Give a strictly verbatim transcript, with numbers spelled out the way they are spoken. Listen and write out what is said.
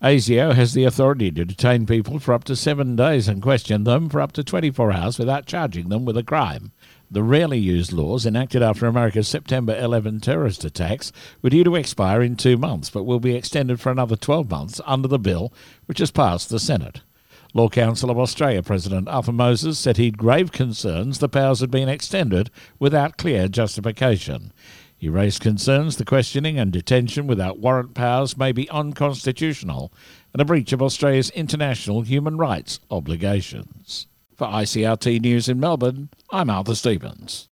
ASIO has the authority to detain people for up to seven days and question them for up to twenty-four hours without charging them with a crime. The rarely used laws, enacted after America's September eleventh terrorist attacks, were due to expire in two months, but will be extended for another twelve months under the bill, which has passed the Senate. Law Council of Australia President Arthur Moses said he'd grave concerns the powers had been extended without clear justification. He raised concerns the questioning and detention without warrant powers may be unconstitutional and a breach of Australia's international human rights obligations. For I C R T News in Melbourne, I'm Arthur Stevens.